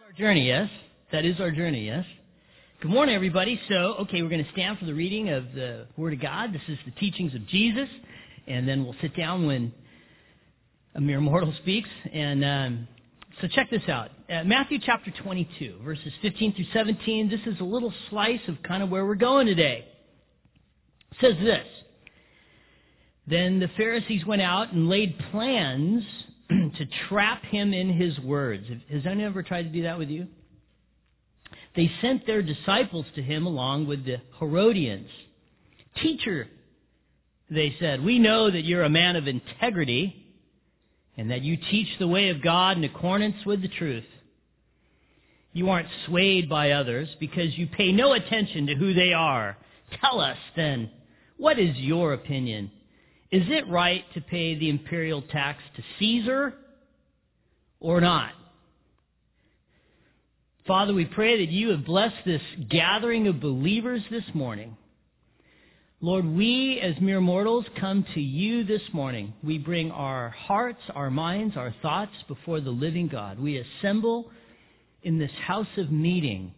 Our journey, yes. That is our journey, yes. Good morning, everybody. So, we're going to stand for the reading of the Word of God. This is the teachings of Jesus, and then we'll sit down when a mere mortal speaks. And so check this out. Matthew chapter 22, verses 15 through 17. This is a little slice of kind of where we're going today. It says this: Then the Pharisees went out and laid plans to trap him in his words. Has anyone ever tried to do that with you? They sent their disciples to him along with the Herodians. "Teacher," they said, "we know that you're a man of integrity and that you teach the way of God in accordance with the truth. You aren't swayed by others because you pay no attention to who they are. Tell us, then, what is your opinion? Is it right to pay the imperial tax to Caesar or not?" Father, we pray that you have blessed this gathering of believers this morning. Lord, we as mere mortals come to you this morning. We bring our hearts, our minds, our thoughts before the living God. We assemble in this house of meeting.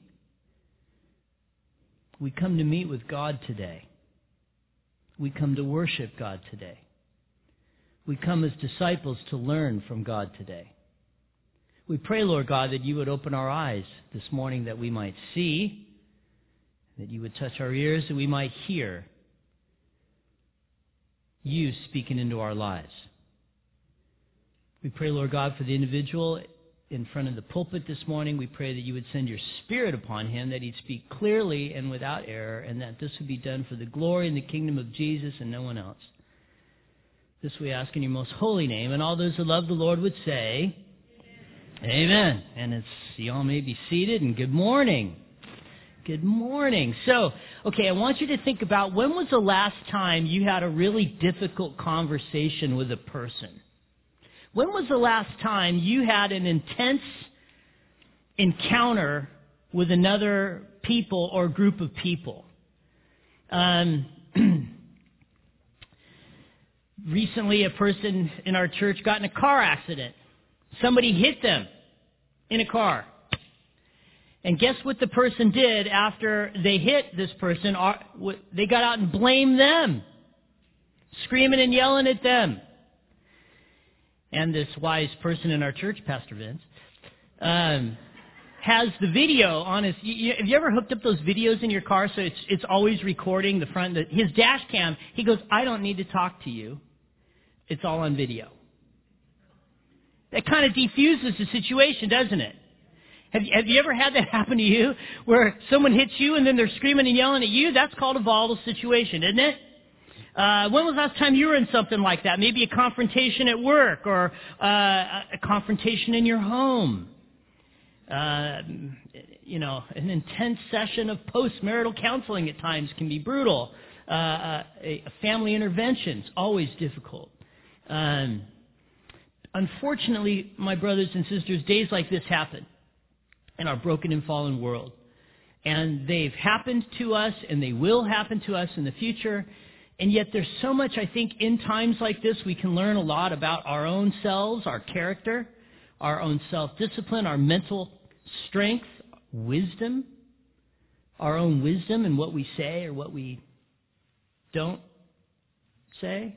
We come to meet with God today. We come to worship God today. We come as disciples to learn from God today. We pray, Lord God, that you would open our eyes this morning that we might see, that you would touch our ears that we might hear you speaking into our lives. We pray, Lord God, for the individual in front of the pulpit this morning. We pray that you would send your Spirit upon him, that he'd speak clearly and without error, and that this would be done for the glory and the kingdom of Jesus and no one else. This we ask in your most holy name, and all those who love the Lord would say, Amen. And you all may be seated, and good morning. Good morning. So, I want you to think about, when was the last time you had a really difficult conversation with a person? When was the last time you had an intense encounter with another people or group of people? Recently, a person in our church got in a car accident. Somebody hit them in a car. And guess what the person did after they hit this person? They got out and blamed them, screaming and yelling at them. And this wise person in our church, Pastor Vince, has the video on his... Have you ever hooked up those videos in your car so it's always recording the front? His dash cam, he goes, "I don't need to talk to you. It's all on video." That kind of defuses the situation, doesn't it? Have you ever had that happen to you, where someone hits you and then they're screaming and yelling at you? That's called a volatile situation, isn't it? When was the last time you were in something like that? Maybe a confrontation at work, or a confrontation in your home. An intense session of post-marital counseling at times can be brutal. A family intervention's always difficult. Unfortunately, my brothers and sisters, days like this happen in our broken and fallen world. And they've happened to us, and they will happen to us in the future. And yet there's so much, I think, in times like this, we can learn a lot about our own selves, our character, our own self-discipline, our mental strength, wisdom, our own wisdom in what we say or what we don't say.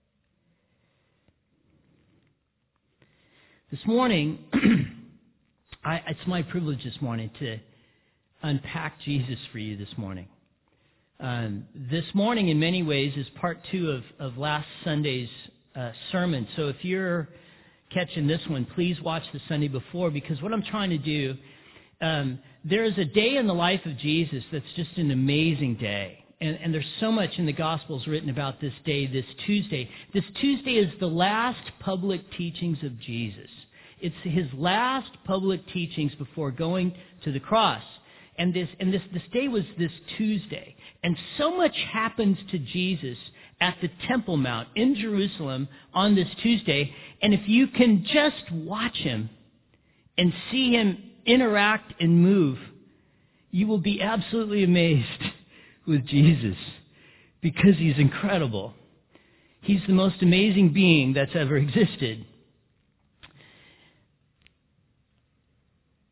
This morning, it's my privilege this morning to unpack Jesus for you this morning. This morning, in many ways, is part 2 of last Sunday's sermon. So if you're catching this one, please watch the Sunday before, because what I'm trying to do, there is a day in the life of Jesus that's just an amazing day. And there's so much in the Gospels written about this day, this Tuesday. This Tuesday is the last public teachings of Jesus. It's his last public teachings before going to the cross. And this day was this Tuesday. And so much happens to Jesus at the Temple Mount in Jerusalem on this Tuesday. And if you can just watch him and see him interact and move, you will be absolutely amazed with Jesus, because he's incredible. He's the most amazing being that's ever existed.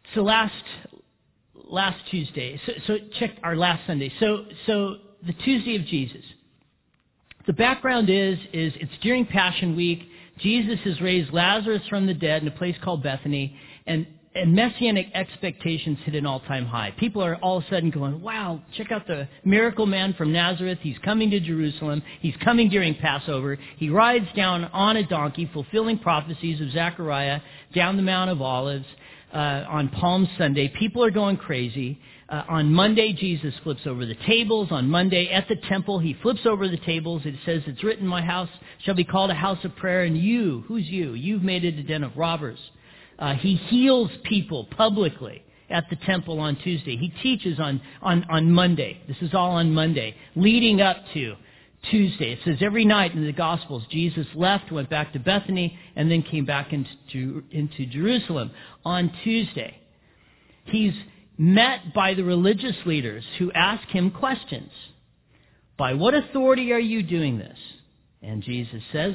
So last Tuesday, so check our last Sunday. So the Tuesday of Jesus. The background is it's during Passion Week. Jesus has raised Lazarus from the dead in a place called Bethany, and messianic expectations hit an all-time high. People are all of a sudden going, wow, check out the miracle man from Nazareth. He's coming to Jerusalem. He's coming during Passover. He rides down on a donkey, fulfilling prophecies of Zechariah down the Mount of Olives on Palm Sunday. People are going crazy. On Monday, Jesus flips over the tables. On Monday, at the temple, he flips over the tables. It says, it's written, my house shall be called a house of prayer, and you, who's you? You've made it a den of robbers. He heals people publicly at the temple on Tuesday. He teaches on Monday. This is all on Monday, leading up to Tuesday. It says every night in the Gospels, Jesus left, went back to Bethany, and then came back into Jerusalem. On Tuesday, he's met by the religious leaders who ask him questions. By what authority are you doing this? And Jesus says,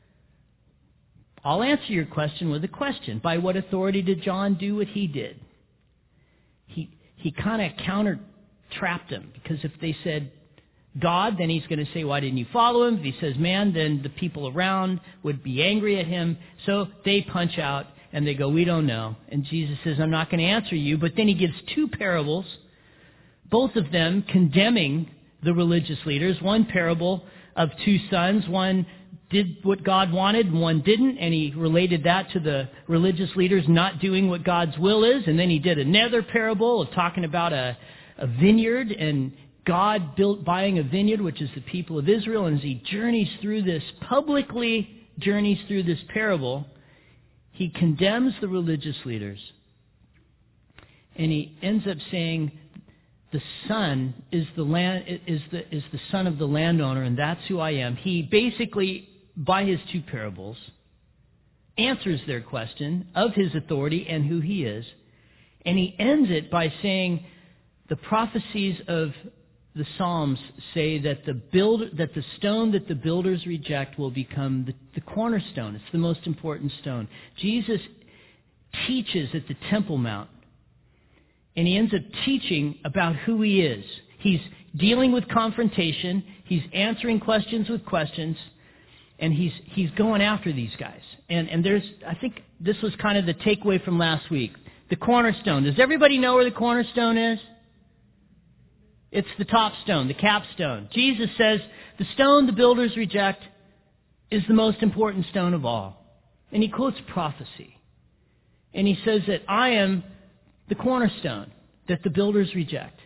I'll answer your question with a question. By what authority did John do what he did? He kind of counter-trapped them, because if they said God, then he's going to say, why didn't you follow him? If he says man, then the people around would be angry at him. So they punch out and they go, we don't know. And Jesus says, I'm not going to answer you. But then he gives two parables, both of them condemning the religious leaders. One parable of two sons. One did what God wanted and one didn't, and he related that to the religious leaders not doing what God's will is. And then he did another parable of talking about a vineyard and God buying a vineyard, which is the people of Israel. And as he publicly journeys through this parable, he condemns the religious leaders. And he ends up saying the son is the son of the landowner, and that's who I am. He basically, by his two parables, answers their question of his authority and who he is. And he ends it by saying the prophecies of the Psalms say that the stone that the builders reject will become the cornerstone. It's the most important stone. Jesus teaches at the Temple Mount, and he ends up teaching about who he is. He's dealing with confrontation. He's answering questions with questions, and he's going after these guys. And I think this was kind of the takeaway from last week. The cornerstone. Does everybody know where the cornerstone is? It's the top stone, the capstone. Jesus says the stone the builders reject is the most important stone of all. And he quotes prophecy. And he says that I am the cornerstone that the builders reject.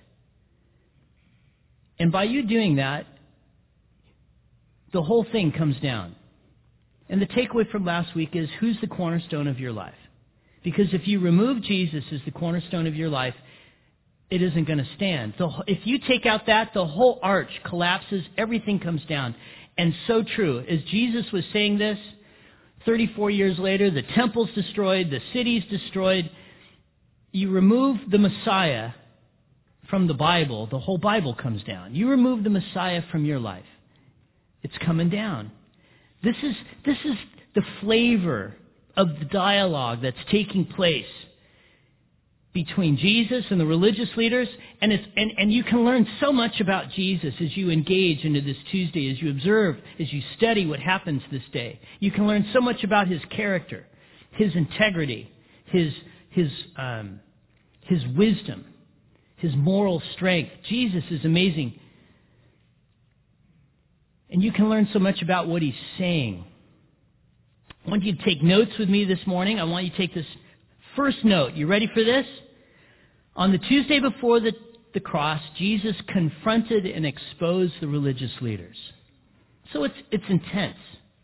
And by you doing that, the whole thing comes down. And the takeaway from last week is, who's the cornerstone of your life? Because if you remove Jesus as the cornerstone of your life, it isn't going to stand. So if you take out that, the whole arch collapses, everything comes down. And so true. As Jesus was saying this, 34 years later, the temple's destroyed, the city's destroyed. You remove the Messiah from the Bible, the whole Bible comes down. You remove the Messiah from your life, it's coming down. This is the flavor of the dialogue that's taking place between Jesus and the religious leaders, and you can learn so much about Jesus as you engage into this Tuesday, as you observe, as you study what happens this day. You can learn so much about his character, his integrity, his wisdom, his moral strength. Jesus is amazing. And you can learn so much about what he's saying. I want you to take notes with me this morning. I want you to take this first note. You ready for this? On the Tuesday before the cross, Jesus confronted and exposed the religious leaders. So it's intense.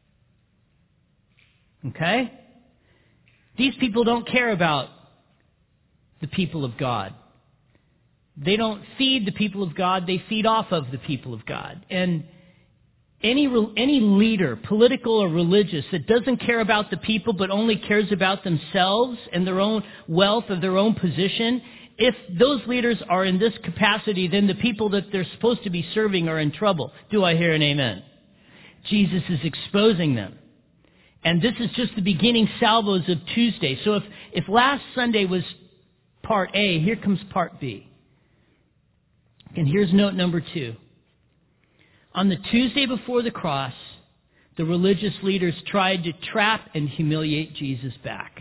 Okay? These people don't care about the people of God. They don't feed the people of God. They feed off of the people of God. And any leader, political or religious, that doesn't care about the people but only cares about themselves and their own wealth or their own position, if those leaders are in this capacity, then the people that they're supposed to be serving are in trouble. Do I hear an amen? Jesus is exposing them. And this is just the beginning salvos of Tuesday. So if last Sunday was part A. Here comes part B. And here's note number 2. On the Tuesday before the cross, the religious leaders tried to trap and humiliate Jesus back.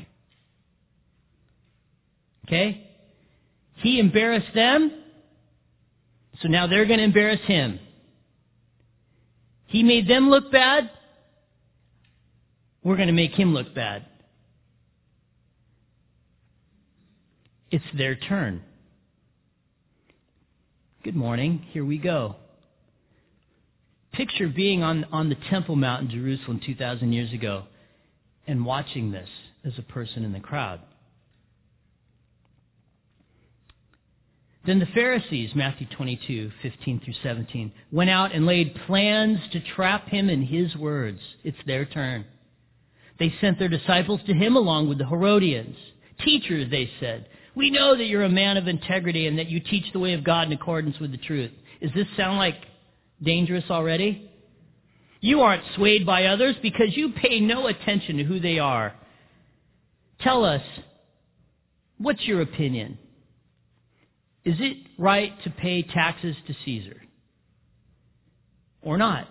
Okay? He embarrassed them, so now they're going to embarrass him. He made them look bad, we're going to make him look bad. It's their turn. Good morning. Here we go. Picture being on the Temple Mount in Jerusalem 2,000 years ago and watching this as a person in the crowd. Then the Pharisees, Matthew 22, 15 through 17, went out and laid plans to trap him in his words. It's their turn. They sent their disciples to him along with the Herodians. Teacher, they said, we know that you're a man of integrity and that you teach the way of God in accordance with the truth. Does this sound like dangerous already? You aren't swayed by others because you pay no attention to who they are. Tell us, what's your opinion? Is it right to pay taxes to Caesar? Or not?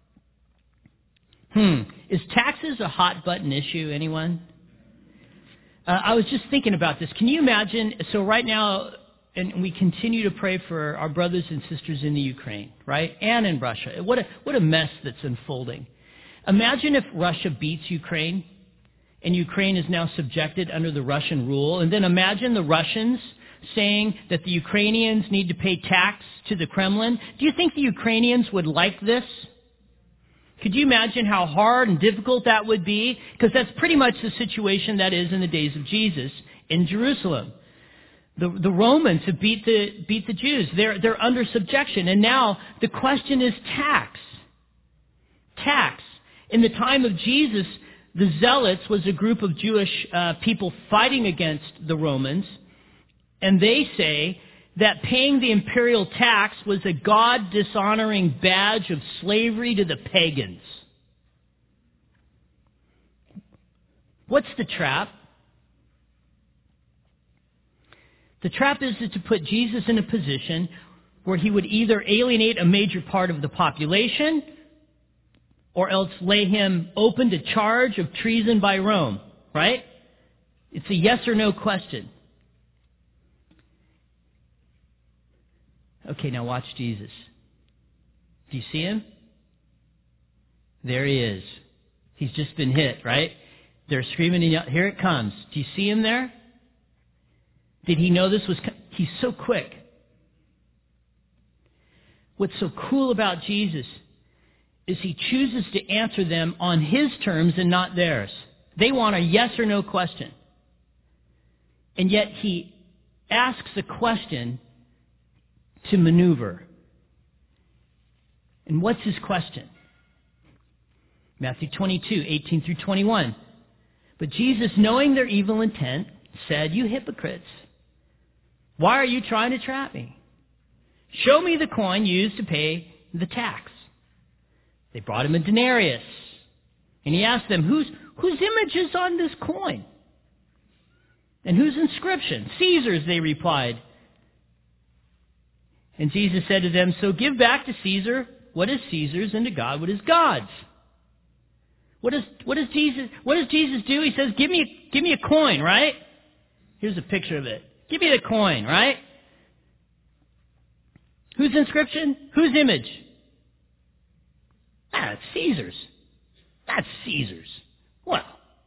Is taxes a hot button issue, anyone? I was just thinking about this. Can you imagine? So right now, and we continue to pray for our brothers and sisters in the Ukraine, right? And in Russia. What a mess that's unfolding. Imagine if Russia beats Ukraine and Ukraine is now subjected under the Russian rule. And then imagine the Russians saying that the Ukrainians need to pay tax to the Kremlin. Do you think the Ukrainians would like this? Could you imagine how hard and difficult that would be? Because that's pretty much the situation that is in the days of Jesus in Jerusalem. The Romans have beat the Jews. They're under subjection. And now the question is tax. Tax. In the time of Jesus, the Zealots was a group of Jewish people fighting against the Romans. And they say that paying the imperial tax was a God-dishonoring badge of slavery to the pagans. What's the trap? The trap is to put Jesus in a position where he would either alienate a major part of the population or else lay him open to charge of treason by Rome, right? It's a yes or no question. Okay, now watch Jesus. Do you see him? There he is. He's just been hit, right? They're screaming and yelling, here it comes. Do you see him there? Did he know this was... He's so quick. What's so cool about Jesus is he chooses to answer them on his terms and not theirs. They want a yes or no question. And yet he asks a question to maneuver. And what's his question? Matthew 22, 18 through 21. But Jesus, knowing their evil intent, said, you hypocrites, why are you trying to trap me? Show me the coin used to pay the tax. They brought him a denarius. And he asked them, whose image is on this coin? And whose inscription? Caesar's, they replied. And Jesus said to them, so give back to Caesar what is Caesar's and to God what is God's. What does Jesus do? He says, give me a coin, right? Here's a picture of it. Give me the coin, right? Whose inscription? Whose image? It's Caesar's. That's Caesar's. Well,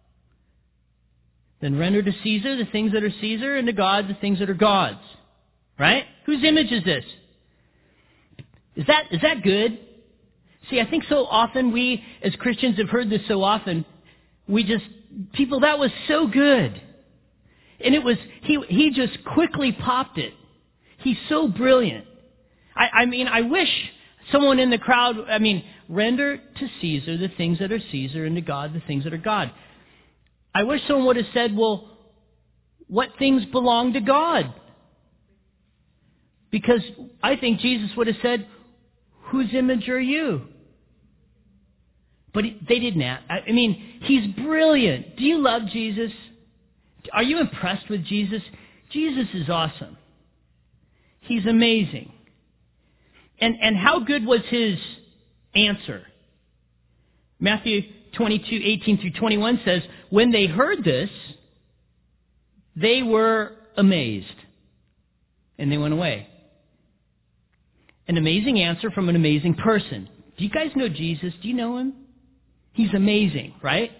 then render to Caesar the things that are Caesar and to God the things that are God's. Right? Whose image is this? Is that good? See, I think so often we as Christians have heard this so often, that was so good. And it was, he just quickly popped it. He's so brilliant. I wish someone in the crowd, render to Caesar the things that are Caesar and to God the things that are God. I wish someone would have said, well, what things belong to God? Because I think Jesus would have said, whose image are you? But they didn't ask. He's brilliant. Do you love Jesus? Are you impressed with Jesus? Jesus is awesome. He's amazing. And how good was his answer? Matthew 22:18-21 says, when they heard this, they were amazed. And they went away. An amazing answer from an amazing person. Do you guys know Jesus? Do you know him? He's amazing, right?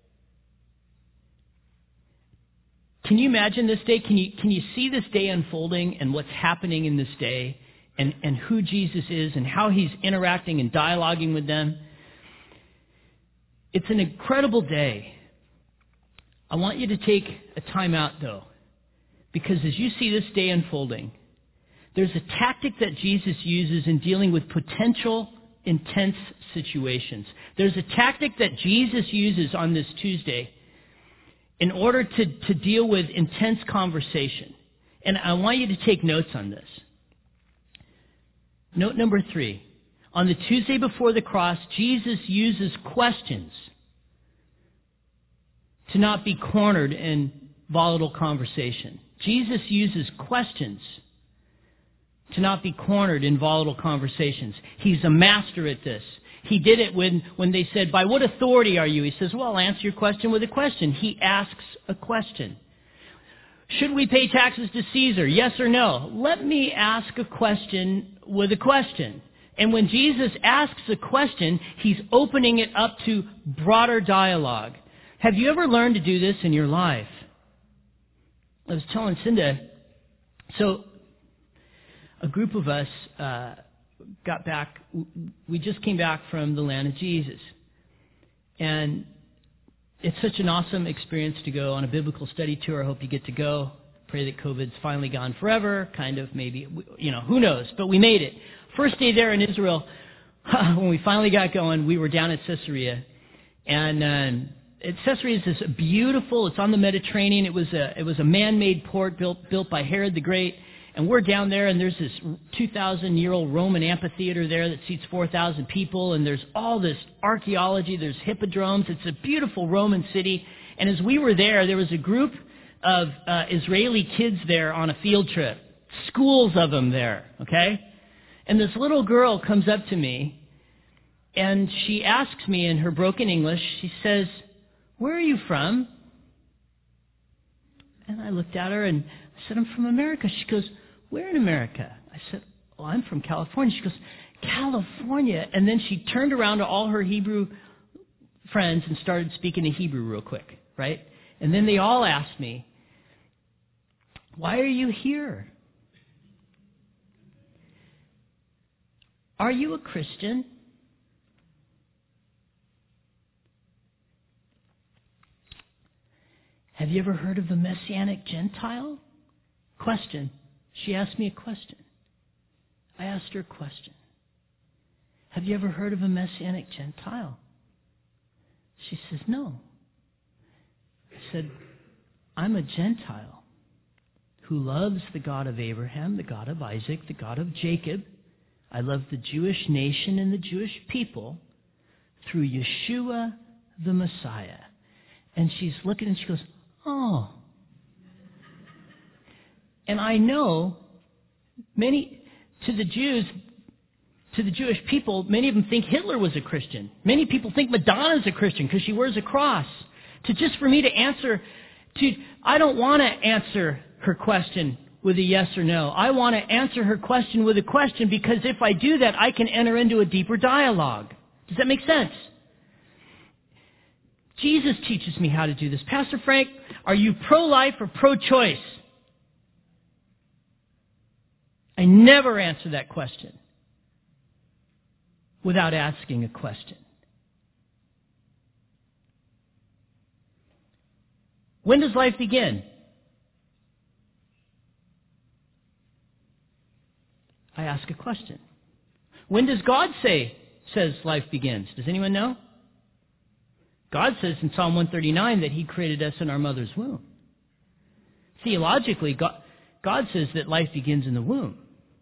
Can you imagine this day? Can you see this day unfolding and what's happening in this day and who Jesus is and how he's interacting and dialoguing with them? It's an incredible day. I want you to take a time out, though, because as you see this day unfolding, there's a tactic that Jesus uses in dealing with potential intense situations. There's a tactic that Jesus uses on this Tuesday in order to deal with intense conversation. And I want you to take notes on this. Note number 3. On the Tuesday before the cross, Jesus uses questions to not be cornered in volatile conversation. Jesus uses questions to not be cornered in volatile conversations. He's a master at this. He did it when they said, by what authority are you? He says, well, I'll answer your question with a question. He asks a question. Should we pay taxes to Caesar? Yes or no? Let me ask a question with a question. And when Jesus asks a question, he's opening it up to broader dialogue. Have you ever learned to do this in your life? I was telling Cinda, so a group of us got back. We just came back from the land of Jesus. And it's such an awesome experience to go on a biblical study tour. I hope you get to go. Pray that COVID's finally gone forever. Kind of, maybe, who knows. But we made it. First day there in Israel, when we finally got going, we were down at Caesarea. And Caesarea is this beautiful, it's on the Mediterranean. It was a man-made port built by Herod the Great. And we're down there, and there's this 2,000-year-old Roman amphitheater there that seats 4,000 people, and there's all this archaeology, there's hippodromes. It's a beautiful Roman city. And as we were there was a group of Israeli kids there on a field trip. Schools of them there, okay? And this little girl comes up to me, and she asks me in her broken English, she says, where are you from? And I looked at her, and I said, I'm from America. She goes, where in America? I said, oh, I'm from California. She goes, California. And then she turned around to all her Hebrew friends and started speaking in Hebrew real quick, right? And then they all asked me, why are you here? Are you a Christian? Have you ever heard of the Messianic Gentile? Question. She asked me a question. I asked her a question. Have you ever heard of a Messianic Gentile? She says, no. I said, I'm a Gentile who loves the God of Abraham, the God of Isaac, the God of Jacob. I love the Jewish nation and the Jewish people through Yeshua the Messiah. And she's looking and she goes, oh. And I know to the Jewish people, many of them think Hitler was a Christian. Many people think Madonna's a Christian because she wears a cross. Just for me to answer, I don't want to answer her question with a yes or no. I want to answer her question with a question because if I do that, I can enter into a deeper dialogue. Does that make sense? Jesus teaches me how to do this. Pastor Frank, are you pro-life or pro-choice? I never answer that question without asking a question. When does life begin? I ask a question. When does God says life begins? Does anyone know? God says in Psalm 139 that He created us in our mother's womb. Theologically, God says that life begins in the womb.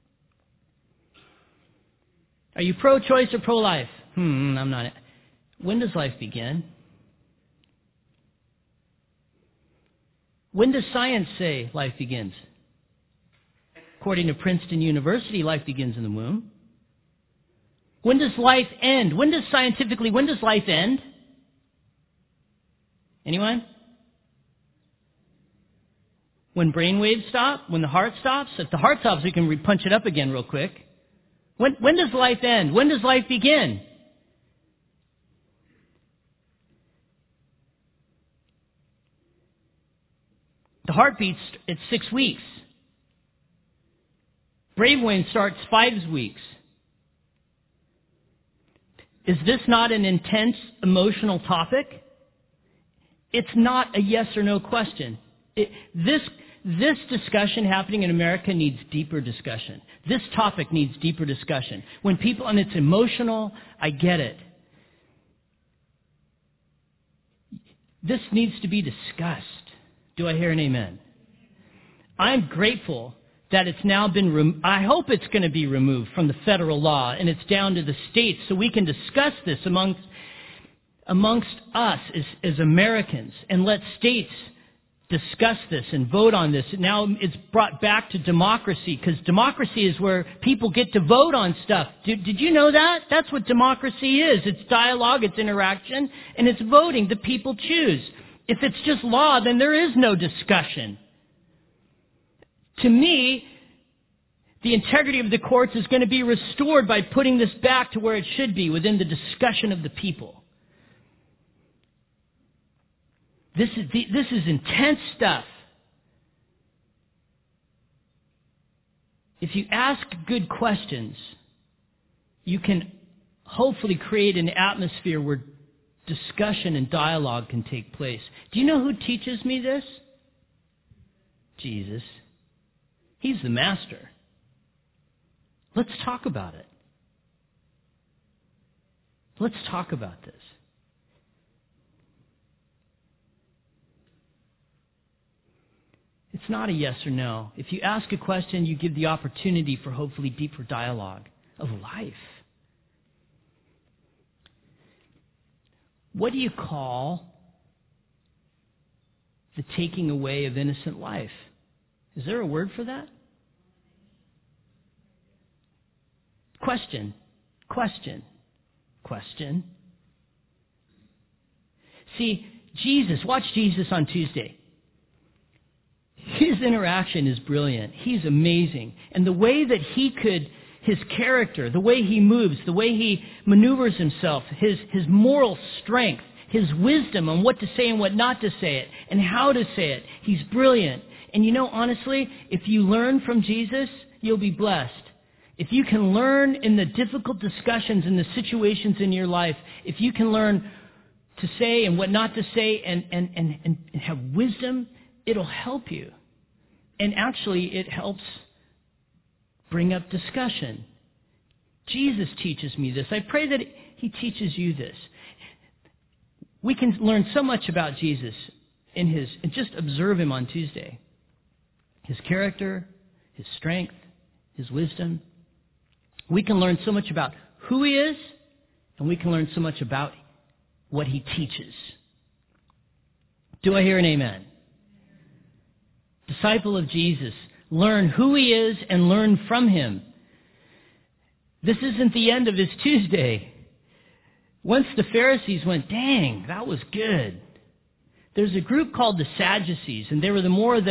Are you pro-choice or pro-life? I'm not. When does life begin? When does science say life begins? According to Princeton University, life begins in the womb. When does life end? When does life end? Anyone? When brain waves stop? When the heart stops? If the heart stops, we can punch it up again real quick. When does life end? When does life begin? The heart beats at 6 weeks. Brainwave starts 5 weeks. Is this not an intense emotional topic? It's not a yes or no question. This discussion happening in America needs deeper discussion. This topic needs deeper discussion. When people, and it's emotional, I get it. This needs to be discussed. Do I hear an amen? I'm grateful that it's now been, I hope it's going to be removed from the federal law and it's down to the states so we can discuss this amongst us as Americans and let states discuss this and vote on this. Now it's brought back to democracy because democracy is where people get to vote on stuff. Did you know that? That's what democracy is. It's dialogue, it's interaction, and it's voting. The people choose. If it's just law, then there is no discussion. To me, the integrity of the courts is going to be restored by putting this back to where it should be, within the discussion of the people. This is intense stuff. If you ask good questions, you can hopefully create an atmosphere where discussion and dialogue can take place. Do you know who teaches me this? Jesus. He's the master. Let's talk about it. Let's talk about this. It's not a yes or no. If you ask a question, you give the opportunity for hopefully deeper dialogue of life. What do you call the taking away of innocent life? Is there a word for that? Question. See, Jesus, watch Jesus on Tuesday. His interaction is brilliant. He's amazing. And the way that his character, the way he moves, the way he maneuvers himself, his moral strength, his wisdom on what to say and what not to say it, and how to say it, he's brilliant. And you know, honestly, if you learn from Jesus, you'll be blessed. If you can learn in the difficult discussions and the situations in your life, if you can learn to say and what not to say and have wisdom, it'll help you. And actually, it helps bring up discussion. Jesus teaches me this. I pray that he teaches you this. We can learn so much about Jesus and just observe him on Tuesday. His character, his strength, his wisdom. We can learn so much about who he is, and we can learn so much about what he teaches. Do I hear an amen? Disciple of Jesus, learn who he is and learn from him. This isn't the end of his Tuesday. Once the Pharisees went, dang, that was good. There's a group called the Sadducees, and they were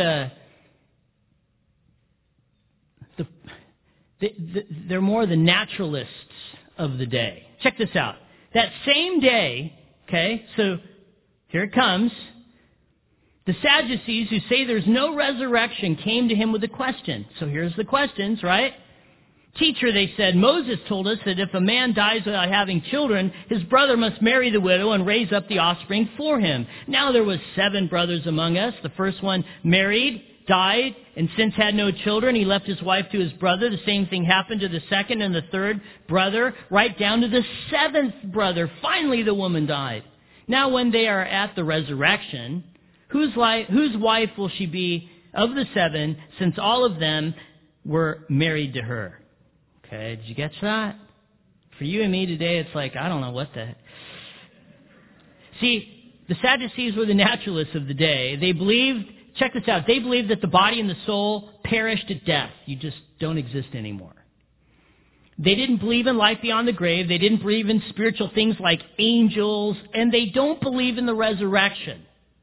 they're more the naturalists of the day. Check this out. That same day, okay, so here it comes. The Sadducees, who say there's no resurrection, came to him with a question. So here's the questions, right? Teacher, they said, Moses told us that if a man dies without having children, his brother must marry the widow and raise up the offspring for him. Now there was 7 brothers among us. The first one married, died, and since had no children, he left his wife to his brother. The same thing happened to the second and the third brother, right down to the 7th brother. Finally, the woman died. Now when they are at the resurrection, whose wife will she be of the 7, since all of them were married to her? Okay, did you get that? For you and me today, it's like, I don't know what the heck. See, the Sadducees were the naturalists of the day. They believed check this out. They believe that the body and the soul perished at death. You just don't exist anymore. They didn't believe in life beyond the grave. They didn't believe in spiritual things like angels. And they don't believe in the resurrection.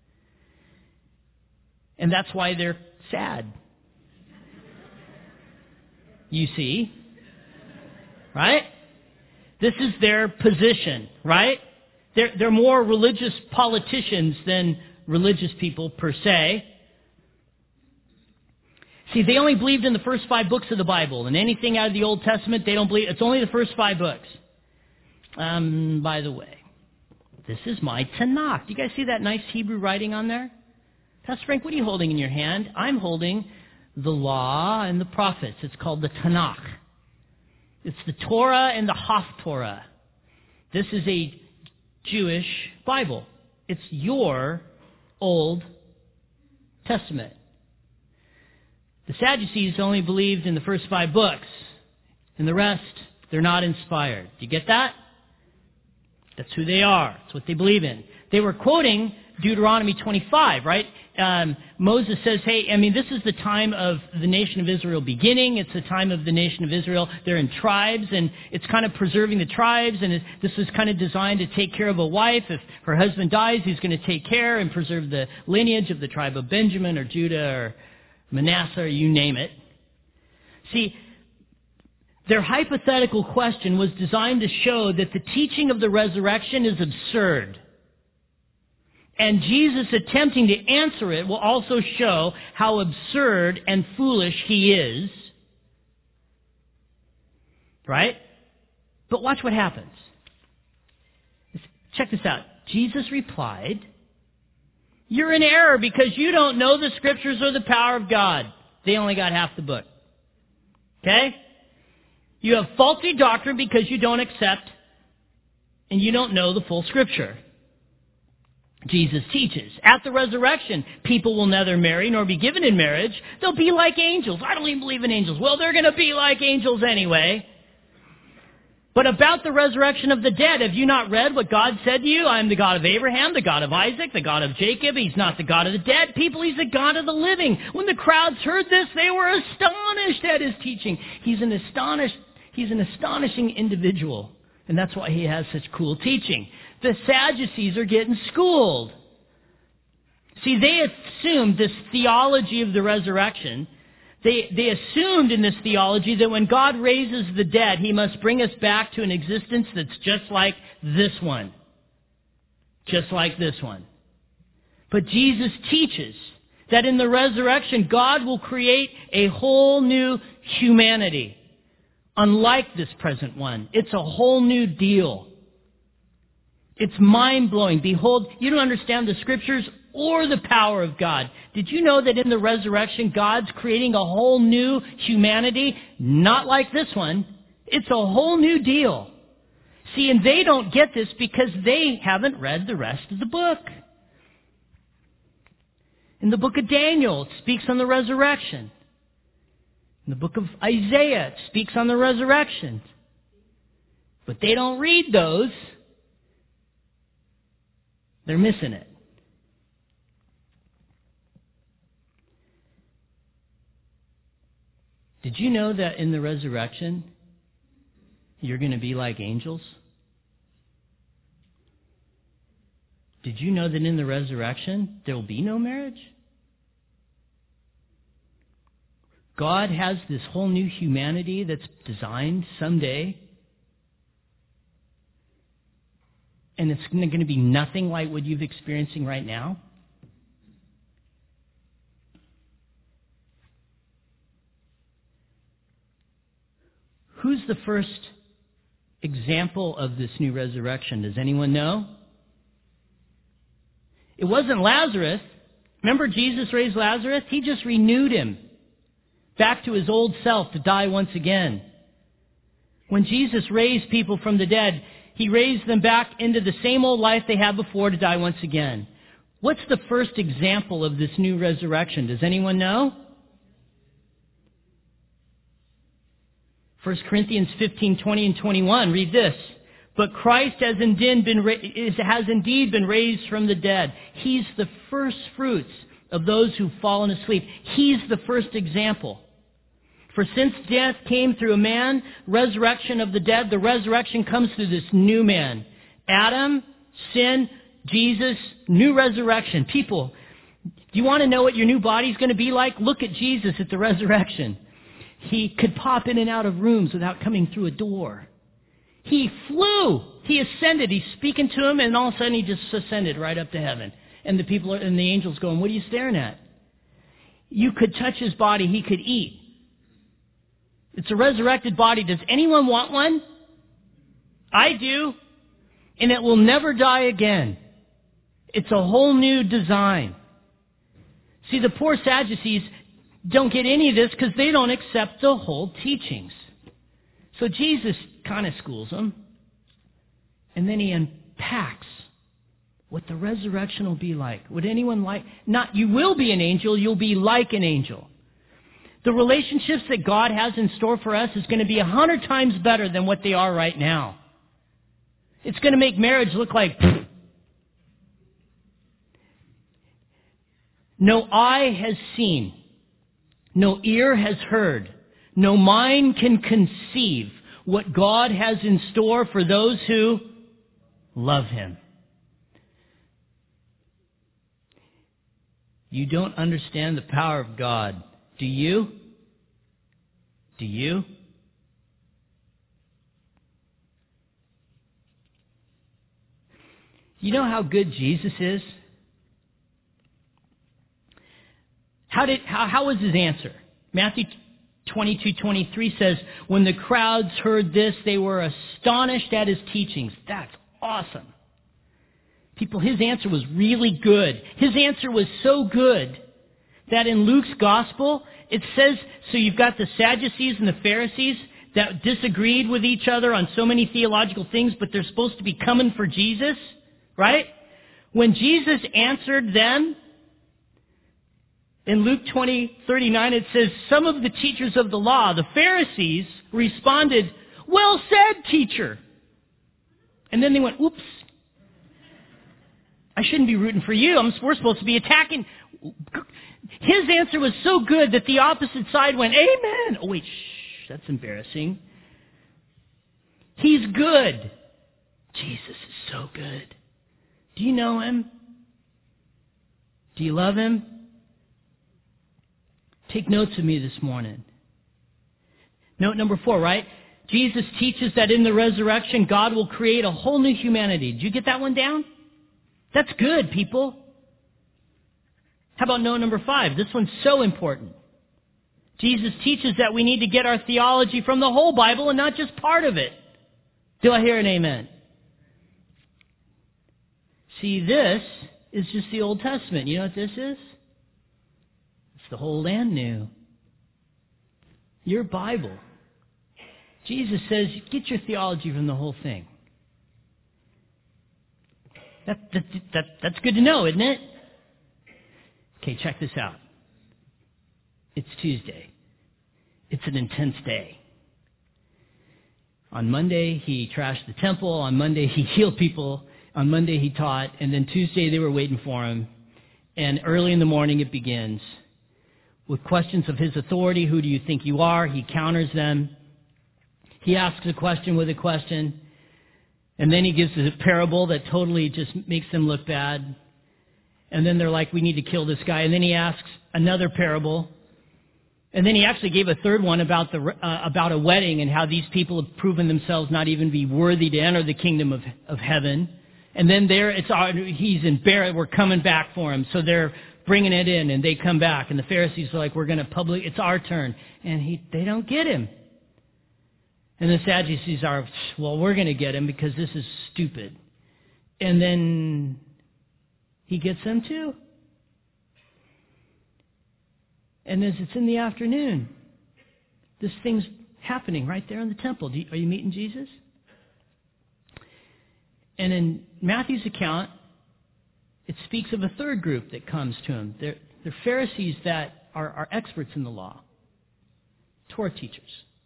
And that's why they're sad. You see? Right? This is their position, right? They're more religious politicians than religious people per se. See, they only believed in the first 5 books of the Bible. And anything out of the Old Testament, they don't believe. It's only the first 5 books. By the way, this is my Tanakh. Do you guys see that nice Hebrew writing on there? Pastor Frank, what are you holding in your hand? I'm holding the Law and the Prophets. It's called the Tanakh. It's the Torah and the Haftorah. This is a Jewish Bible. It's your Old Testament. The Sadducees only believed in the first 5 books. And the rest, they're not inspired. Do you get that? That's who they are. That's what they believe in. They were quoting Deuteronomy 25, right? Moses says, hey, this is the time of the nation of Israel beginning. It's the time of the nation of Israel. They're in tribes, and it's kind of preserving the tribes, and this is kind of designed to take care of a wife. If her husband dies, he's going to take care and preserve the lineage of the tribe of Benjamin or Judah or Manasseh, or you name it. See, their hypothetical question was designed to show that the teaching of the resurrection is absurd. And Jesus attempting to answer it will also show how absurd and foolish he is. Right? But watch what happens. Check this out. Jesus replied, "You're in error because you don't know the Scriptures or the power of God." They only got half the book. Okay? You have faulty doctrine because you don't accept and you don't know the full Scripture. Jesus teaches, at the resurrection, people will neither marry nor be given in marriage. They'll be like angels. I don't even believe in angels. Well, they're going to be like angels anyway. But about the resurrection of the dead, have you not read what God said to you? I am the God of Abraham, the God of Isaac, the God of Jacob. He's not the God of the dead people. He's the God of the living. When the crowds heard this, they were astonished at his teaching. He's an astonishing individual. And that's why he has such cool teaching. The Sadducees are getting schooled. See, they assumed this theology of the resurrection. They assumed in this theology that when God raises the dead, he must bring us back to an existence that's just like this one. Just like this one. But Jesus teaches that in the resurrection, God will create a whole new humanity. Unlike this present one. It's a whole new deal. It's mind-blowing. Behold, you don't understand the Scriptures or the power of God. Did you know that in the resurrection, God's creating a whole new humanity? Not like this one. It's a whole new deal. See, and they don't get this because they haven't read the rest of the book. In the book of Daniel, it speaks on the resurrection. In the book of Isaiah, it speaks on the resurrection. But they don't read those. They're missing it. Did you know that in the resurrection, you're going to be like angels? Did you know that in the resurrection, there will be no marriage? God has this whole new humanity that's designed someday. And it's going to be nothing like what you're experiencing right now. Who's the first example of this new resurrection? Does anyone know? It wasn't Lazarus. Remember Jesus raised Lazarus? He just renewed him back to his old self to die once again. When Jesus raised people from the dead, he raised them back into the same old life they had before to die once again. What's the first example of this new resurrection? Does anyone know? 1 Corinthians 15:20 and 21. Read this. But Christ has indeed been raised from the dead. He's the first fruits of those who've fallen asleep. He's the first example. For since death came through a man, resurrection of the dead, the resurrection comes through this new man. Adam, sin, Jesus, new resurrection. People, do you want to know what your new body's going to be like? Look at Jesus at the resurrection. He could pop in and out of rooms without coming through a door. He flew. He ascended. He's speaking to him, and all of a sudden he just ascended right up to heaven. And and the angels going, "What are you staring at?" You could touch his body. He could eat. It's a resurrected body. Does anyone want one? I do. And it will never die again. It's a whole new design. See, the poor Sadducees don't get any of this because they don't accept the whole teachings. So Jesus kind of schools them. And then he unpacks what the resurrection will be like. Would anyone like? Not you will be an angel, you'll be like an angel. The relationships that God has in store for us is going to be 100 times better than what they are right now. It's going to make marriage look like... No eye has seen, no ear has heard, no mind can conceive what God has in store for those who love Him. You don't understand the power of God, do you? Do you? You know how good Jesus is? How was his answer? Matthew 22:23 says, when the crowds heard this, they were astonished at his teachings. That's awesome. People, his answer was really good. His answer was so good that in Luke's gospel, it says, so you've got the Sadducees and the Pharisees that disagreed with each other on so many theological things, but they're supposed to be coming for Jesus, right? When Jesus answered them, in Luke 20:39, it says, some of the teachers of the law, the Pharisees, responded, well said, teacher. And then they went, oops. I shouldn't be rooting for you. We're supposed to be attacking. His answer was so good that the opposite side went, amen. Oh, wait, shh, that's embarrassing. He's good. Jesus is so good. Do you know Him? Do you love Him? Take notes of me this morning. Note number 4, right? Jesus teaches that in the resurrection, God will create a whole new humanity. Did you get that one down? That's good, people. How about note number 5? This one's so important. Jesus teaches that we need to get our theology from the whole Bible and not just part of it. Do I hear an amen? See, this is just the Old Testament. You know what this is? It's the whole and new. Your Bible. Jesus says, get your theology from the whole thing. That's good to know, isn't it? Okay, check this out. It's Tuesday. It's an intense day. On Monday, he trashed the temple. On Monday, he healed people. On Monday, he taught. And then Tuesday, they were waiting for him. And early in the morning, it begins with questions of his authority. Who do you think you are? He counters them. He asks a question with a question. And then he gives a parable that totally just makes them look bad. And then they're like, we need to kill this guy. And then he asks another parable. And then he actually gave a third one about a wedding and how these people have proven themselves not even be worthy to enter the kingdom of heaven. And then he's embarrassed. We're coming back for him. So they're bringing it in, and they come back. And the Pharisees are like, it's our turn. And they don't get him. And the Sadducees are, well, we're going to get him because this is stupid. And then he gets them too. And as it's in the afternoon, this thing's happening right there in the temple. Are you meeting Jesus? And in Matthew's account, it speaks of a third group that comes to him. They're Pharisees that are experts in the law, Torah teachers.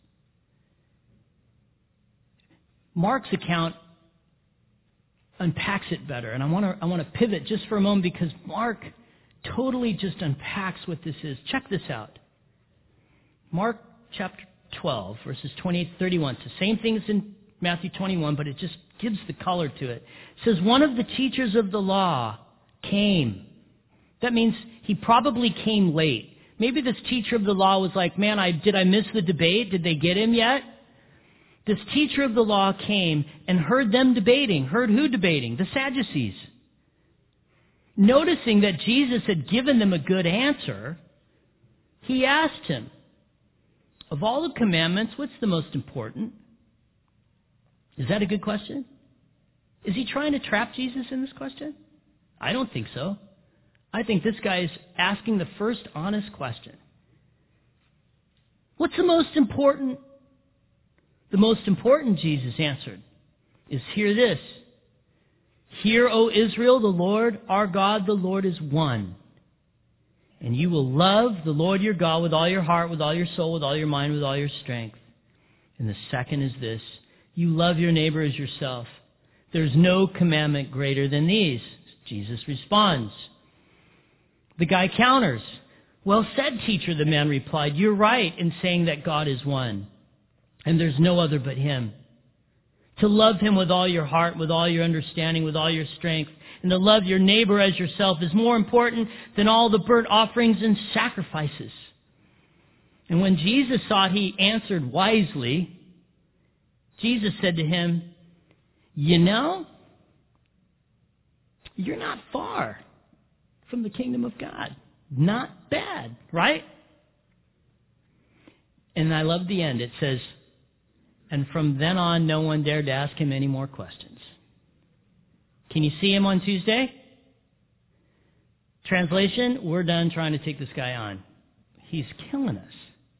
Mark's account unpacks it better, and I want to pivot just for a moment because Mark totally just unpacks what this is. Check this out. Mark chapter 12, verses 28 to 31. It's the same thing as in Matthew 21, but it just gives the color to it. It says, one of the teachers of the law came. That means he probably came late. Maybe this teacher of the law was like, man, did I miss the debate? Did they get him yet? This teacher of the law came and heard them debating. Heard who debating? The Sadducees. Noticing that Jesus had given them a good answer, he asked him, of all the commandments, what's the most important? Is that a good question? Is he trying to trap Jesus in this question? I don't think so. I think this guy is asking the first honest question. What's the most important? The most important, Jesus answered, is hear this. Hear, O Israel, the Lord our God, the Lord is one. And you will love the Lord your God with all your heart, with all your soul, with all your mind, with all your strength. And the second is this. You love your neighbor as yourself. There's no commandment greater than these. Jesus responds. The guy counters. Well said, teacher, the man replied. You're right in saying that God is one. And there's no other but him. To love him with all your heart, with all your understanding, with all your strength, and to love your neighbor as yourself is more important than all the burnt offerings and sacrifices. And when Jesus thought he answered wisely, Jesus said to him, you know, you're not far from the kingdom of God. Not bad, right? And I love the end. It says, and from then on, no one dared to ask him any more questions. Can you see him on Tuesday? Translation, we're done trying to take this guy on. He's killing us.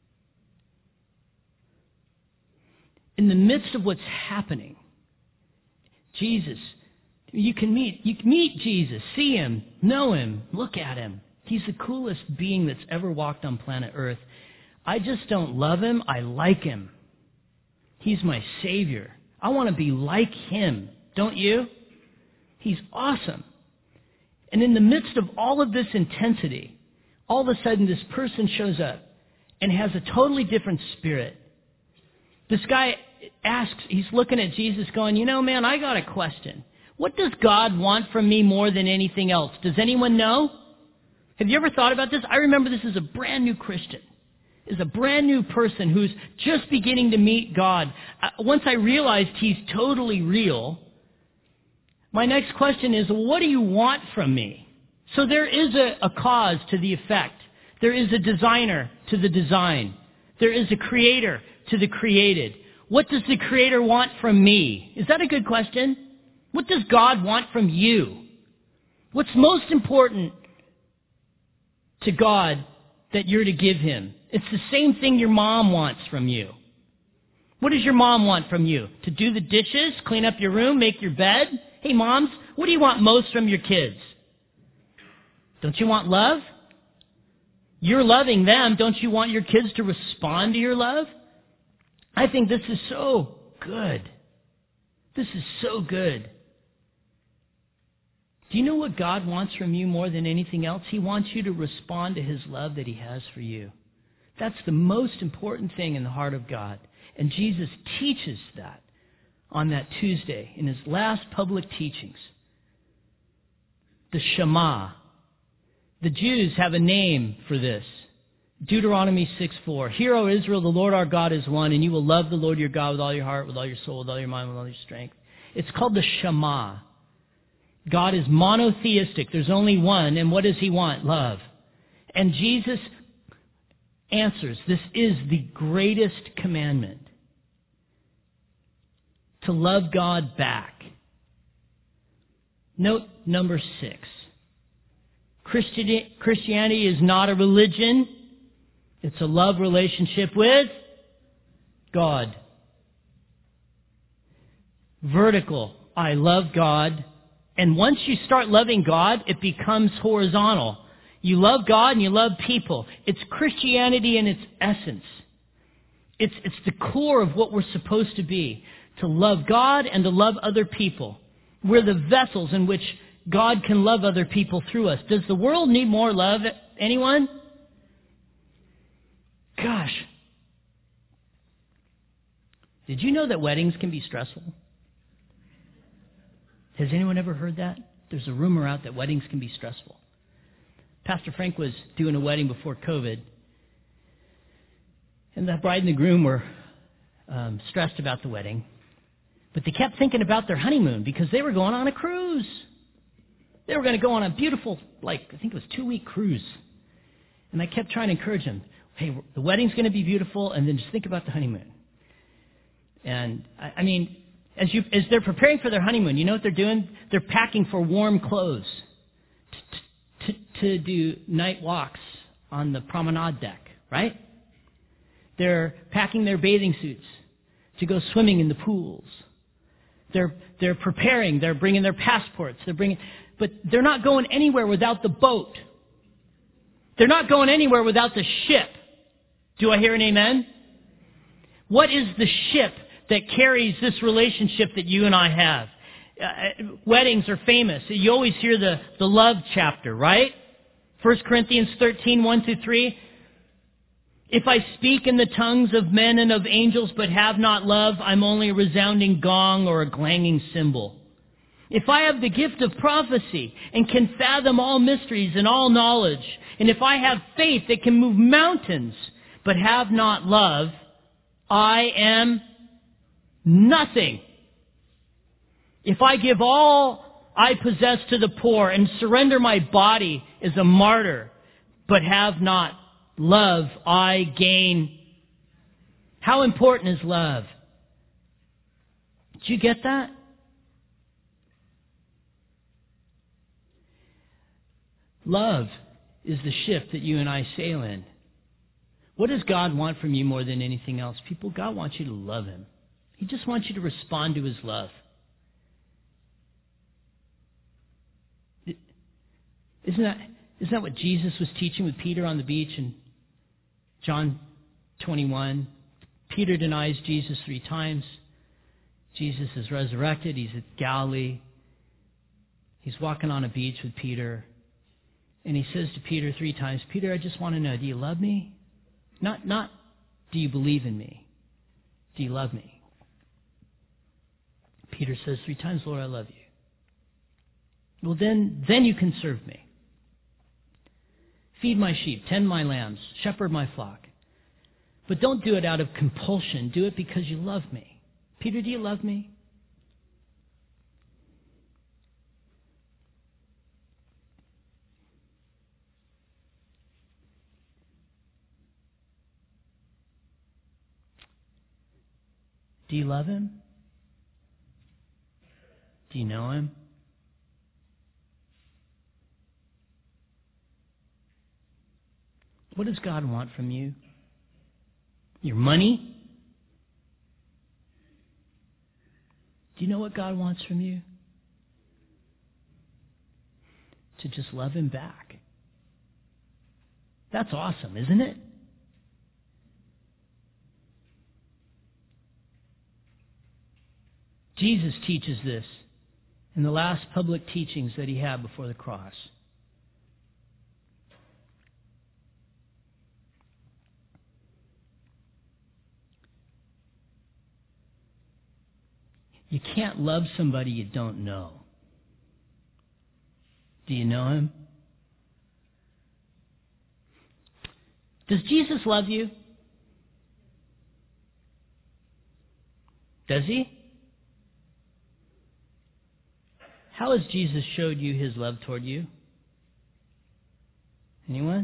In the midst of what's happening, Jesus, you can meet Jesus, see him, know him, look at him. He's the coolest being that's ever walked on planet Earth. I just don't love him. I like him. He's my Savior. I want to be like him. Don't you? He's awesome. And in the midst of all of this intensity, all of a sudden this person shows up and has a totally different spirit. This guy asks, he's looking at Jesus going, you know, man, I got a question. What does God want from me more than anything else? Does anyone know? Have you ever thought about this? I remember this as a brand new Christian. Is a brand new person who's just beginning to meet God. Once I realized he's totally real, my next question is, what do you want from me? So there is a cause to the effect. There is a designer to the design. There is a creator to the created. What does the creator want from me? Is that a good question? What does God want from you? What's most important to God that you're to give him? It's the same thing your mom wants from you. What does your mom want from you? To do the dishes, clean up your room, make your bed? Hey, moms, what do you want most from your kids? Don't you want love? You're loving them. Don't you want your kids to respond to your love? I think this is so good. This is so good. Do you know what God wants from you more than anything else? He wants you to respond to his love that he has for you. That's the most important thing in the heart of God. And Jesus teaches that on that Tuesday in his last public teachings. The Shema. The Jews have a name for this. Deuteronomy 6:4. Hear, O Israel, the Lord our God is one, and you will love the Lord your God with all your heart, with all your soul, with all your mind, with all your strength. It's called the Shema. God is monotheistic. There's only one. And what does he want? Love. And Jesus answers, this is the greatest commandment. To love God back. Note number 6. Christianity is not a religion. It's a love relationship with God. Vertical. I love God. And once you start loving God, it becomes horizontal. You love God and you love people. It's Christianity in its essence. It's the core of what we're supposed to be. To love God and to love other people. We're the vessels in which God can love other people through us. Does the world need more love? Anyone? Gosh. Did you know that weddings can be stressful? Has anyone ever heard that? There's a rumor out that weddings can be stressful. Pastor Frank was doing a wedding before COVID, and the bride and the groom were stressed about the wedding, but they kept thinking about their honeymoon because they were going on a cruise. They were going to go on a beautiful, I think it was 2-week cruise. And I kept trying to encourage them, hey, the wedding's going to be beautiful, and then just think about the honeymoon. And, I mean, as they're preparing for their honeymoon, you know what they're doing? They're packing for warm clothes to do night walks on the promenade deck, right? They're packing their bathing suits to go swimming in the pools. They're preparing. They're bringing their passports. But they're not going anywhere without the boat. They're not going anywhere without the ship. Do I hear an amen? What is the ship that carries this relationship that you and I have? Weddings are famous. You always hear the love chapter, right? 1 Corinthians 13, 1-3. If I speak in the tongues of men and of angels but have not love, I'm only a resounding gong or a clanging cymbal. If I have the gift of prophecy and can fathom all mysteries and all knowledge, and if I have faith that can move mountains but have not love, I am nothing. If I give all I possess to the poor and surrender my body as a martyr but have not love, I gain. How important is love? Did you get that? Love is the ship that you and I sail in. What does God want from you more than anything else? People, God wants you to love Him. He just wants you to respond to His love. Isn't that what Jesus was teaching with Peter on the beach in John 21? Peter denies Jesus 3 times. Jesus is resurrected. He's at Galilee. He's walking on a beach with Peter. And he says to Peter 3 times, Peter, I just want to know, do you love me? Not do you believe in me? Do you love me? Peter says 3 times, Lord, I love you. Well, then you can serve me. Feed my sheep, tend my lambs, shepherd my flock. But don't do it out of compulsion. Do it because you love me. Peter, do you love me? Do you love Him? Do you know Him? What does God want from you? Your money? Do you know what God wants from you? To just love Him back. That's awesome, isn't it? Jesus teaches this in the last public teachings that He had before the cross. You can't love somebody you don't know. Do you know Him? Does Jesus love you? Does He? How has Jesus showed you His love toward you? Anyone?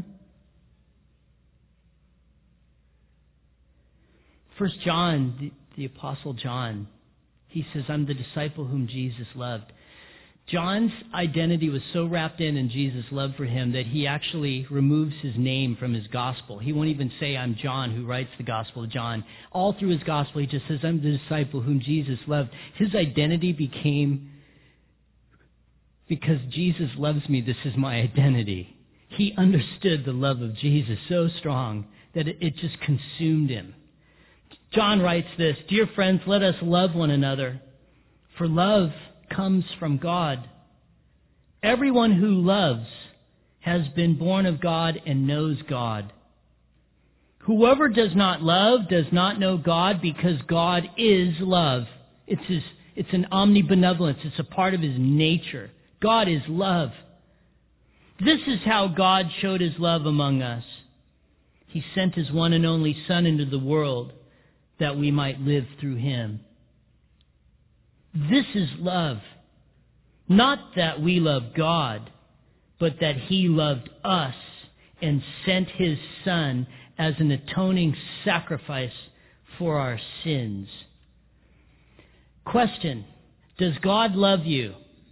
1 John, the Apostle John, he says, I'm the disciple whom Jesus loved. John's identity was so wrapped in Jesus' love for him that he actually removes his name from his gospel. He won't even say, I'm John, who writes the Gospel of John. All through his gospel, he just says, I'm the disciple whom Jesus loved. His identity became, because Jesus loves me, this is my identity. He understood the love of Jesus so strong that it just consumed him. John writes this, Dear friends, let us love one another, for love comes from God. Everyone who loves has been born of God and knows God. Whoever does not love does not know God, because God is love. It's an omnibenevolence. It's a part of his nature. God is love. This is how God showed his love among us. He sent his one and only Son into the world that we might live through him. This is love. Not that we love God, but that he loved us and sent his Son as an atoning sacrifice for our sins. Question: does God love you?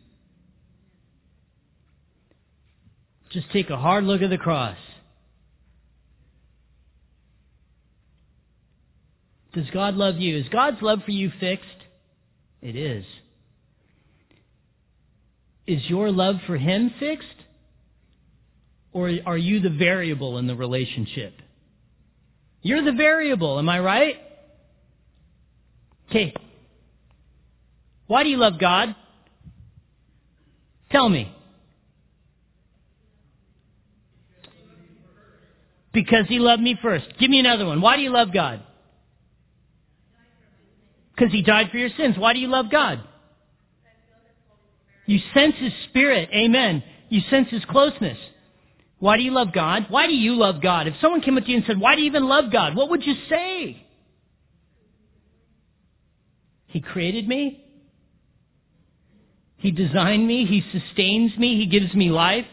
Just take a hard look at the cross. Does God love you? Is God's love for you fixed? It is. Is your love for him fixed? Or are you the variable in the relationship? You're the variable, am I right? Okay. Why do you love God? Tell me. Because he loved me first. Give me another one. Why do you love God? Because he died for your sins. Why do you love God? You sense his spirit. Amen. You sense his closeness. Why do you love God? Why do you love God? If someone came up to you and said, why do you even love God? What would you say? He created me. He designed me. He sustains me. He gives me life.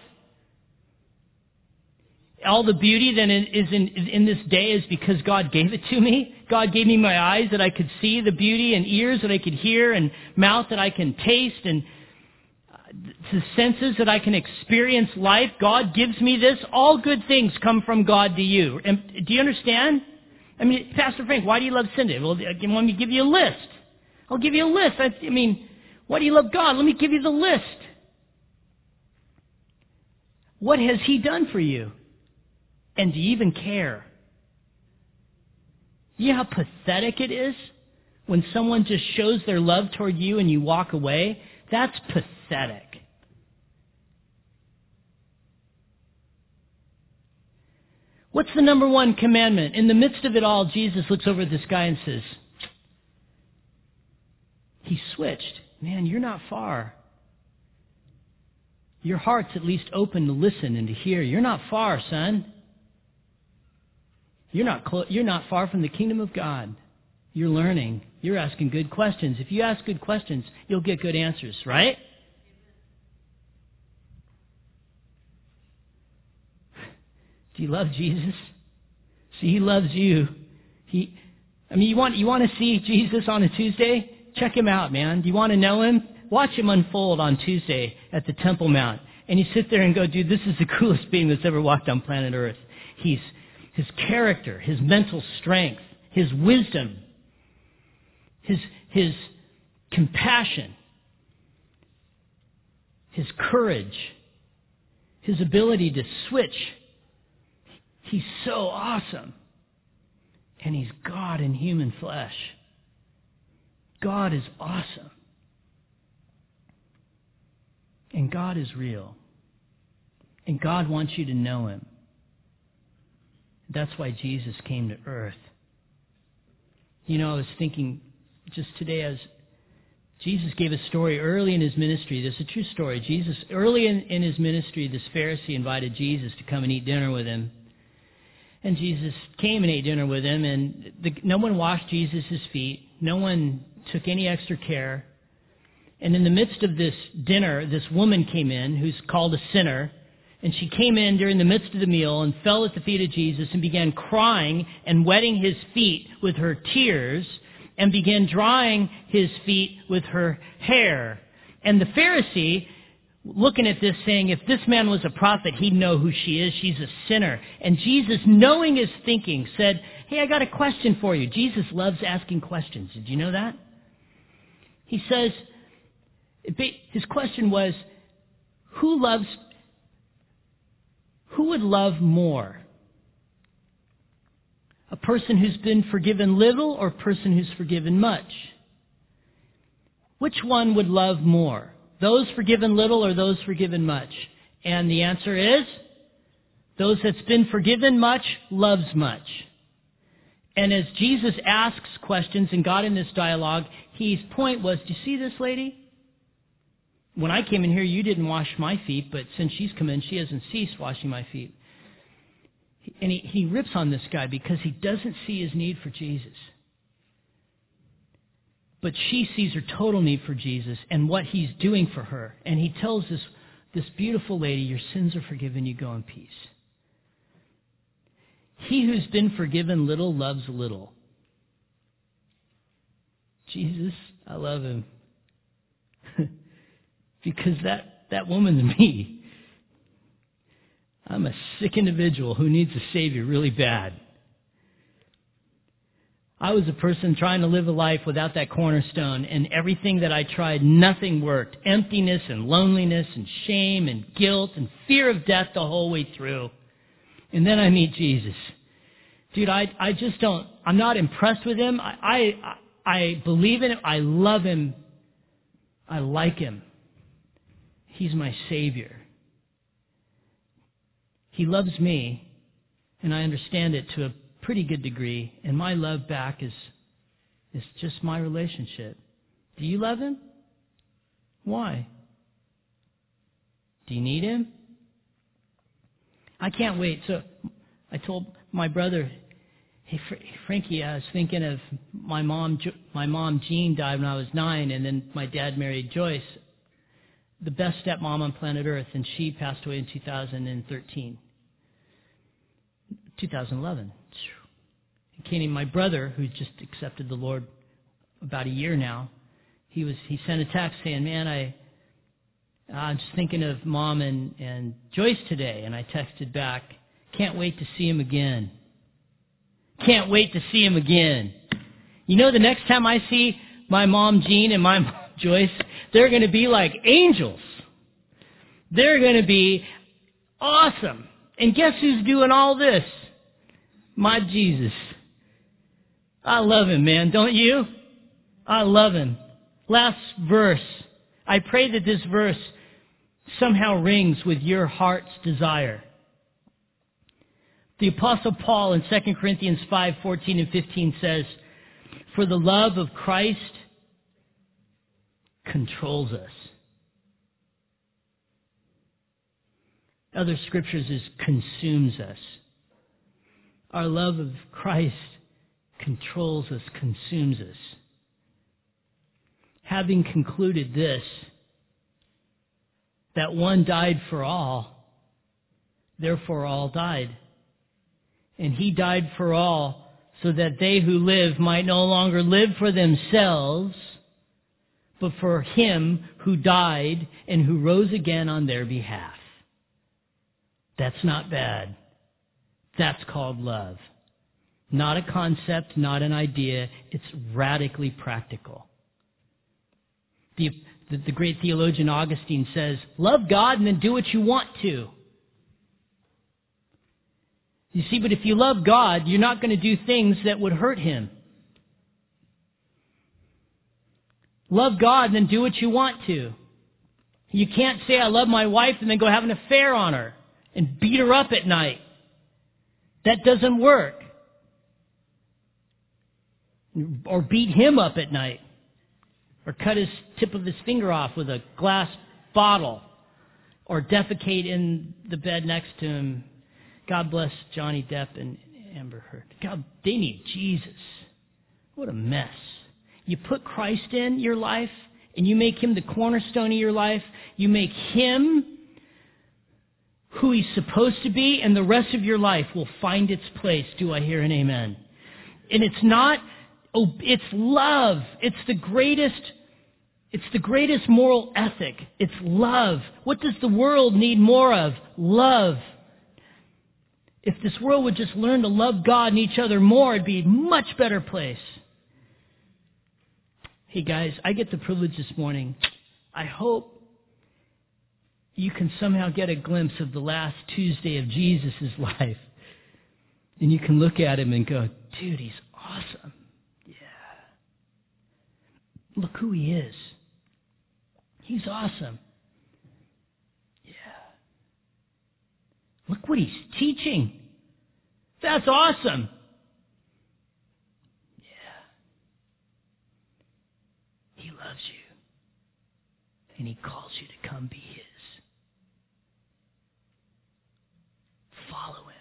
All the beauty that is in this day is because God gave it to me. God gave me my eyes that I could see the beauty, and ears that I could hear, and mouth that I can taste, and the senses that I can experience life. God gives me this. All good things come from God to you. And do you understand? I mean, Pastor Frank, why do you love Cindy? Well, let me give you a list. I'll give you a list. I mean, why do you love God? Let me give you the list. What has he done for you? And do you even care? You know how pathetic it is when someone just shows their love toward you and you walk away? That's pathetic. What's the number one commandment? In the midst of it all, Jesus looks over at this guy and says, he switched. Man, you're not far. Your heart's at least open to listen and to hear. You're not far, son. You're not far from the kingdom of God. You're learning. You're asking good questions. If you ask good questions, you'll get good answers, right? Do you love Jesus? See, he loves you. You want to see Jesus on a Tuesday? Check him out, man. Do you want to know him? Watch him unfold on Tuesday at the Temple Mount. And you sit there and go, dude, this is the coolest being that's ever walked on planet Earth. His character, his mental strength, his wisdom, his compassion, his courage, his ability to switch. He's so awesome. And he's God in human flesh. God is awesome. And God is real. And God wants you to know him. That's why Jesus came to earth. You know, I was thinking just today as Jesus gave a story early in his ministry. This is a true story. Jesus, early in his ministry, this Pharisee invited Jesus to come and eat dinner with him. And Jesus came and ate dinner with him, and no one washed Jesus' feet. No one took any extra care. And in the midst of this dinner, this woman came in who's called a sinner. And she came in during the midst of the meal and fell at the feet of Jesus and began crying and wetting his feet with her tears and began drying his feet with her hair. And the Pharisee, looking at this, saying, if this man was a prophet, he'd know who she is. She's a sinner. And Jesus, knowing his thinking, said, hey, I got a question for you. Jesus loves asking questions. Did you know that? He says, his question was, who would love more? A person who's been forgiven little or a person who's forgiven much? Which one would love more? Those forgiven little or those forgiven much? And the answer is, those that's been forgiven much loves much. And as Jesus asks questions and got in this dialogue, his point was, do you see this lady? When I came in here, you didn't wash my feet, but since she's come in, she hasn't ceased washing my feet. And he rips on this guy because he doesn't see his need for Jesus. But she sees her total need for Jesus and what he's doing for her. And he tells this beautiful lady, your sins are forgiven, you go in peace. He who's been forgiven little loves little. Jesus, I love him. Because that woman's me. I'm a sick individual who needs a Savior really bad. I was a person trying to live a life without that cornerstone, and everything that I tried, nothing worked. Emptiness and loneliness and shame and guilt and fear of death the whole way through. And then I meet Jesus. Dude, I just don't, I'm not impressed with him. I believe in him. I love him. I like him. He's my Savior. He loves me, and I understand it to a pretty good degree, and my love back is just my relationship. Do you love him? Why? Do you need him? I can't wait. So I told my brother, hey, Frankie, I was thinking of my mom Jean died when I was 9, and then my dad married Joyce, the best stepmom on planet Earth, and she passed away in 2011. Kenny, my brother, who just accepted the Lord about a year now, he sent a text saying, man, I'm just thinking of Mom and Joyce today. And I texted back, can't wait to see him again. Can't wait to see him again. You know, the next time I see my mom Jean and my mom Joyce, they're going to be like angels. They're going to be awesome. And guess who's doing all this? My Jesus. I love him, man. Don't you? I love him. Last verse. I pray that this verse somehow rings with your heart's desire. The Apostle Paul in 2 Corinthians 5:14 and 15 says, for the love of Christ controls us. Other scriptures is consumes us. Our love of Christ controls us, consumes us. Having concluded this, that one died for all, therefore all died. And he died for all, so that they who live might no longer live for themselves, but for him who died and who rose again on their behalf. That's not bad. That's called love. Not a concept, not an idea. It's radically practical. The great theologian Augustine says, love God and then do what you want to. You see, but if you love God, you're not going to do things that would hurt him. Love God and then do what you want to. You can't say, I love my wife, and then go have an affair on her and beat her up at night. That doesn't work. Or beat him up at night. Or cut his tip of his finger off with a glass bottle. Or defecate in the bed next to him. God bless Johnny Depp and Amber Heard. God, they need Jesus. What a mess. You put Christ in your life, and you make him the cornerstone of your life. You make him who he's supposed to be, and the rest of your life will find its place. Do I hear an amen? And it's not, it's love. It's the greatest moral ethic. It's love. What does the world need more of? Love. If this world would just learn to love God and each other more, it'd be a much better place. Hey guys, I get the privilege this morning. I hope you can somehow get a glimpse of the last Tuesday of Jesus' life. And you can look at him and go, dude, he's awesome. Yeah. Look who he is. He's awesome. Yeah. Look what he's teaching. That's awesome. Yeah. He loves you. And he calls you to come be his. Follow him.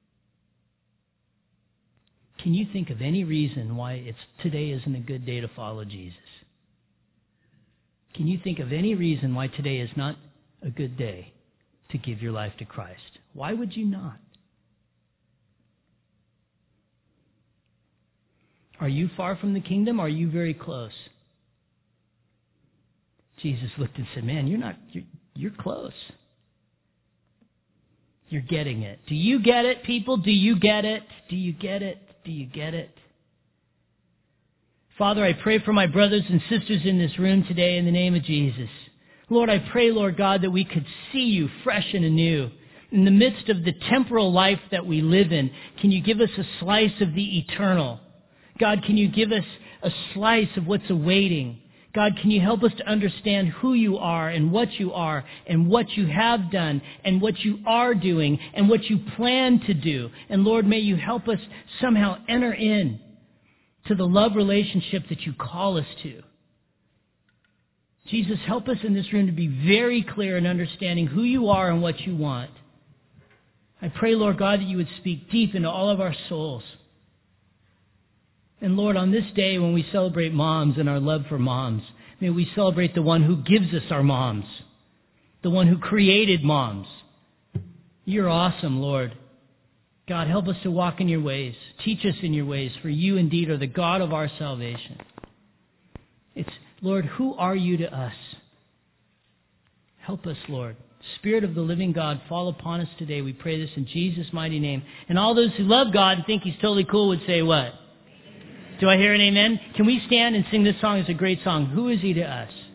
Can you think of any reason why today isn't a good day to follow Jesus? Can you think of any reason why today is not a good day to give your life to Christ? Why would you not? Are you far from the kingdom? Or are you very close? Jesus looked and said, man, you're close. You're getting it. Do you get it, people? Do you get it? Do you get it? Do you get it? Father, I pray for my brothers and sisters in this room today in the name of Jesus. Lord, I pray, Lord God, that we could see you fresh and anew. In the midst of the temporal life that we live in, can you give us a slice of the eternal? God, can you give us a slice of what's awaiting? God, can you help us to understand who you are and what you have done and what you are doing and what you plan to do? And Lord, may you help us somehow enter in to the love relationship that you call us to. Jesus, help us in this room to be very clear in understanding who you are and what you want. I pray, Lord God, that you would speak deep into all of our souls. And Lord, on this day when we celebrate moms and our love for moms, may we celebrate the one who gives us our moms, the one who created moms. You're awesome, Lord. God, help us to walk in your ways. Teach us in your ways, for you indeed are the God of our salvation. Lord, who are you to us? Help us, Lord. Spirit of the living God, fall upon us today. We pray this in Jesus' mighty name. And all those who love God and think he's totally cool would say what? Do I hear an amen? Can we stand and sing this song? It's a great song. Who is he to us?